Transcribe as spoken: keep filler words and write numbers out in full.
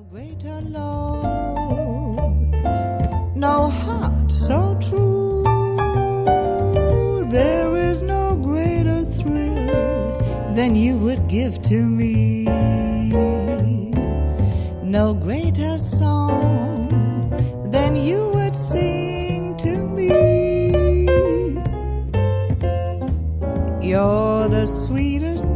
greater love, no heart so true. There is no greater thrill than you would give to me. No greater song than you would sing to me. You're the sweetest